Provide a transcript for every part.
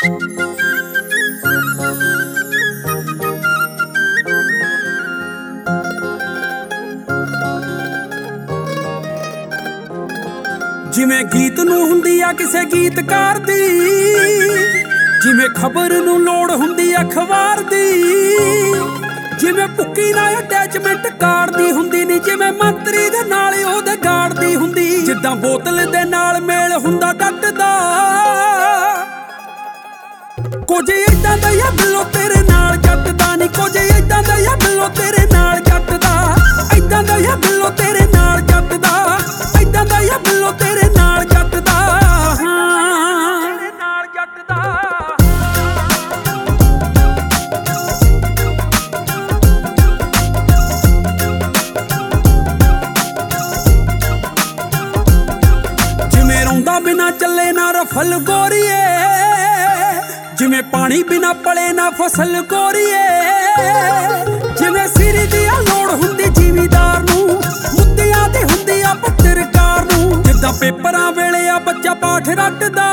ਜਿਵੇਂ ਗੀਤ ਨੂੰ ਹੁੰਦੀ ਆ ਕਿਸੇ ਗੀਤਕਾਰ ਦੀ, ਜਿਵੇਂ ਖਬਰ ਨੂੰ ਲੋੜ ਹੁੰਦੀ ਅਖਬਾਰ ਦੀ, ਜਿਵੇਂ ਭੁੱਕੀ ਨਾਲ ਅਟੈਚਮੈਂਟ ਕਾਰਡ ਦੀ ਹੁੰਦੀ ਨੀ, ਜਿਵੇਂ ਮੰਤਰੀ ਦੇ ਨਾਲ ਉਹਦੇ ਗਾਰਡ ਦੀ ਹੁੰਦੀ। ਜਿੱਦਾਂ ਬੋਤਲ ਦੇ ਨਾਲ ਮੇਲ ਹੁੰਦਾ ਡੱਟ ਦਾ, ਕੁਝ ਏਦਾਂ ਦਾ ਆ ਬਿੱਲੋ ਤੇਰੇ ਨਾਲ ਜੱਟ ਦਾ ਨੀ, ਕੁਝ ਏਦਾਂ ਦਾ ਆ ਬਿੱਲੋ ਤੇਰੇ ਨਾਲ ਜੱਟ ਦਾ, ਏਦਾਂ ਦਾ ਆ ਬਿੱਲੋ ਤੇਰੇ ਨਾਲ ਜੱਟ ਦਾ, ਏਦਾਂ ਦਾ ਆ ਬਿੱਲੋ ਤੇਰੇ ਨਾਲ ਜੱਟ ਦਾ, ਹਾਂ ਤੇਰੇ ਨਾਲ ਜੱਟ ਦਾ। ਜਿਵੇਂ ਰੋਂਦਾ ਬਿਨਾ ਚੱਲੇ ਨਾ ਰਫਲ ਗੋਰੀਏ, ਜਿਵੇਂ ਪਾਣੀ ਬਿਨਾ ਪਲੇ ਨਾ ਫਸਲ ਗੋਰੀਏ, ਜਿਵੇਂ ਸਿਰ ਦੀ ਲੋੜ ਹੁੰਦੀ ਜ਼ਿਮੀਦਾਰ ਨੂੰ, ਮੁੱਦਿਆਂ ਤੇ ਹੁੰਦੀ ਆ ਪੱਤਰਕਾਰ ਨੂੰ। ਜਿੱਦਾਂ ਪੇਪਰਾਂ ਵੇਲੇ ਆ ਬੱਚਾ ਪਾਠ ਰੱਟਦਾ,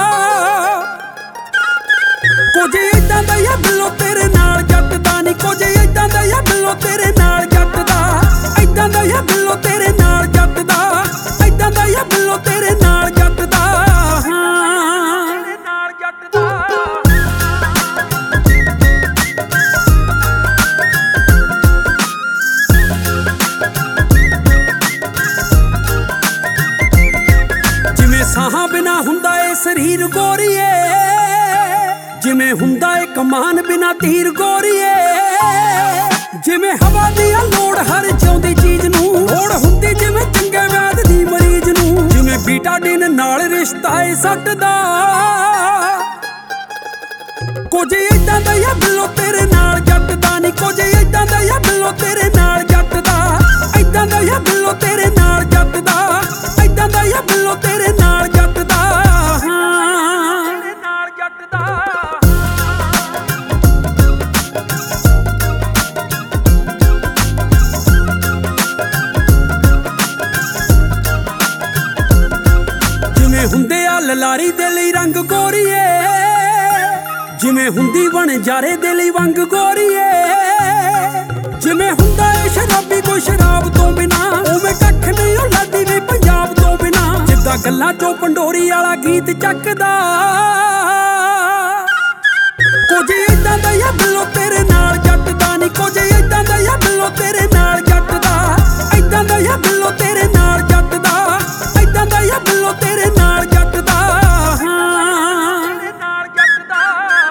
ਕੁਝ ਏਦਾਂ ਦਾ ਆ ਬਿੱਲੋ ਤੇਰੇ ਨਾਲ ਜੱਟ ਦਾ ਨੀ, ਕੁਝ ਏਦਾਂ ਦਾ ਆ ਬਿੱਲੋ ਤੇਰੇ ਨਾਲ ਜੱਟ ਦਾ, ਏਦਾਂ ਦਾ ਆ ਬਿੱਲੋ ਤੇਰੇ ਨਾਲ ਜੱਟ ਦਾ, ਏਦਾਂ ਦਾ ਆ ਬਿੱਲੋ ਤੇਰੇ ਨਾਲ ਜੱਟ ਦਾ, ਹਾਂ ਤੇਰੇ ਨਾਲ ਜੱਟ ਦਾ। ਸਾਹਾਂ ਬਿਨਾ ਹੁੰਦਾ ਏ ਸਰੀਰ ਗੋਰੀਏ, ਜਿਵੇਂ ਹੁੰਦਾ ਏ ਕਮਾਨ ਬਿਨਾ ਤੀਰ ਗੋਰੀਏ, ਜਿਵੇਂ ਹਵਾ ਦੀ ਆ ਲੋੜ ਹਰ ਜਿਉਂਦੀ ਚੀਜ਼ ਨੂੰ, ਲੋੜ ਹੁੰਦੀ ਜਿਵੇਂ ਚੰਗੇ ਵੈਦ ਦੀ ਮਰੀਜ਼ ਨੂੰ। ਜਿਵੇਂ ਬੀਟਾਡੀਨ ਨਾਲ ਰਿਸ਼ਤਾ ਏ ਸੱਟ ਦਾ, ਕੁਝ ਏਦਾਂ ਦਾ ਆ ਬਿੱਲੋ ਤੇਰੇ ਨਾਲ ਜੱਟ ਦਾ ਨੀ, ਕੁਝ ਏਦਾਂ ਦਾ ਆ ਬਿੱਲੋ ਤੇਰੇ ਨਾਲ ਜੱਟ ਦਾ, ਏਦਾਂ ਦਾ ਆ ਬਿੱਲੋ ਤੇਰੇ ਨਾਲ ਜੱਟ ਦਾ, ਏਦਾਂ ਦਾ ਆ ਬਿੱਲੋ ਤੇਰੇ ਨਾਲ ਜੱਟ ਦਾ, ਹਾਂ ਤੇਰੇ ਨਾਲ ਜੱਟ ਦਾ। ਜਿਵੇਂ ਹੁੰਦੇ ਆ ਲਲਾਰੀ ਦੇ ਲਈ ਰੰਗ ਗੋਰੀਏ, ਜਿਵੇਂ ਹੁੰਦੀ ਵਣਜਾਰੇ ਦੇ ਲਈ ਵੰਗ ਗੋਰੀਏ, ਜਿਵੇਂ ਹੁੰਦਾ ਏ ਸ਼ਰਾਬੀ ਕੋਈ ਸ਼ਰਾਬ ਤੋਂ ਬਿਨਾ, ਉਵੇਂ ਕੱਖ ਨਹੀਂ ਉਹ ਲਾਡੀ ਵੀ ਪੰਜਾਬ ਤੋਂ ਬਿਨਾ। ਜਿੱਦਾਂ ਗੱਲਾਂ ਚੋਂ ਪੰਡੋਰੀ ਵਾਲਾ ਗੀਤ ਚੱਕਦਾ, ਕੁਝ ਏਦਾਂ ਦਾ ਆ ਬਿੱਲੋ ਤੇਰੇ ਨਾਲ ਜੱਟ ਦਾ ਨੀ, ਕੁਝ ਏਦਾਂ ਦਾ ਆ ਬਿੱਲੋ ਤੇਰੇ ਨਾਲ ਜੱਟ ਦਾ, ਏਦਾਂ ਦਾ ਆ ਬਿੱਲੋ ਤੇਰੇ ਨਾਲ ਜੱਟ ਦਾ, ਏਦਾਂ ਦਾ ਆ ਬਿੱਲੋ ਤੇਰੇ ਨਾਲ ਜੱਟ ਦਾ, ਹਾਂ ਤੇਰੇ ਨਾਲ ਜੱਟ ਦਾ।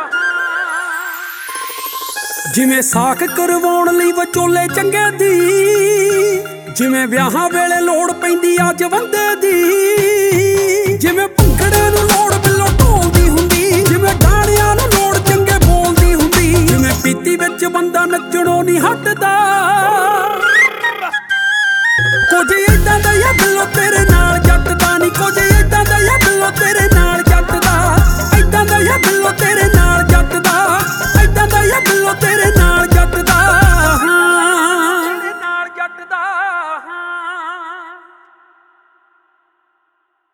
ਜਿਵੇਂ ਸਾਖ ਕਰਵਾਉਣ ਲਈ ਵਿਚੋਲੇ ਚੰਗੇ ਦੀ, ਜਿਵੇਂ ਵਿਆਹਾਂ ਵੇਲੇ ਲੋੜ ਪੈਂਦੀ ਆ ਜਵੰਦੇ ਦੀ, ਜਿਵੇਂ ਭੰਗੜੇ ਨੂੰ ਲੋੜ ਬਿੱਲੋ ਢੋਲਦੀ ਹੁੰਦੀ, ਜਿਵੇਂ ਗਾਣਿਆਂ ਨੂੰ ਲੋੜ ਚੰਗੇ ਬੋਲਦੀ ਹੁੰਦੀ, ਜਿਵੇਂ ਪੀਤੀ ਵਿੱਚ ਬੰਦਾ ਨੱਚਣੋਂ ਨਹੀਂ ਹਟਦਾ, ਕੁਝ ਏਦਾਂ ਦਾ ਆ ਬਿੱਲੋ ਤੇਰੇ ਨਾਲ ਜੱਟ ਦਾ ਨੀ, ਕੁਝ